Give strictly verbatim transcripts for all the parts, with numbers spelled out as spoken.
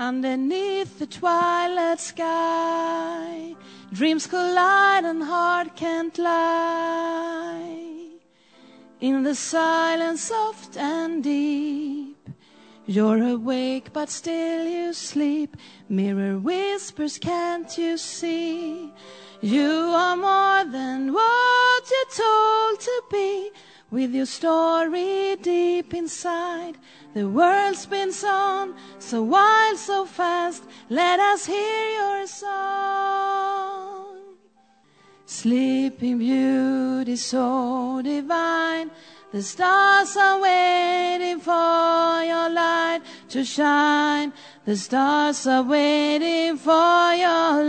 Underneath the twilight sky, dreams collide and heart can't lie. In the silence soft and deep, you're awake but still you sleep. Mirror whispers, can't you see? You are more than what you're told to be. With your story deep inside, the world spins on, so wild, so fast. Let us hear your song. Sleeping Beauty, so divine, the stars are waiting for your light to shine. The stars are waiting for your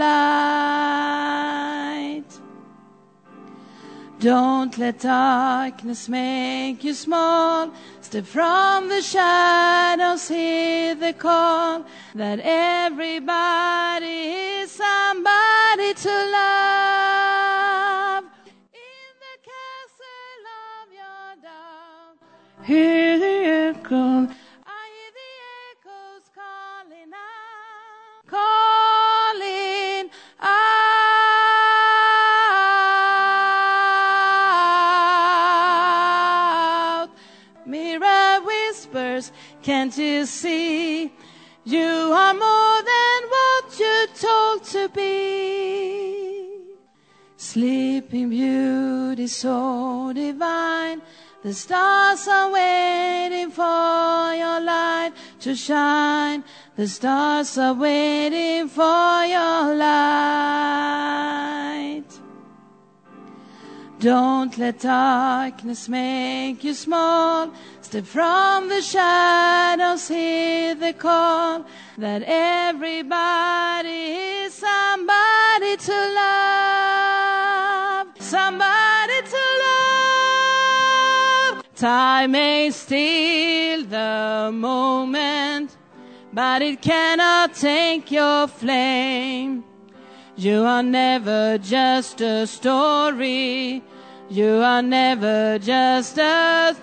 light. Don't let darkness make you small. Step from the shadows, hear the call that everybody is somebody to love. In the castle of your doubt, hear the echo. I hear the echoes calling out, calling out. Mirror whispers, can't you see? You are more than what you're told to be. Sleeping Beauty, so divine, the stars are waiting for your light to shine. The stars are waiting for your light. Don't let darkness make you small. Step from the shadows, hear the call that everybody is somebody to love. Somebody to love. Time may steal the moment, but it cannot take your flame. You are never just a story. You are never just a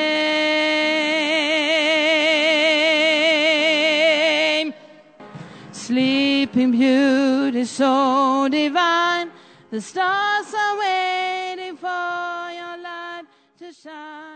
name. Sleeping Beauty, so divine, the stars are waiting for your light to shine.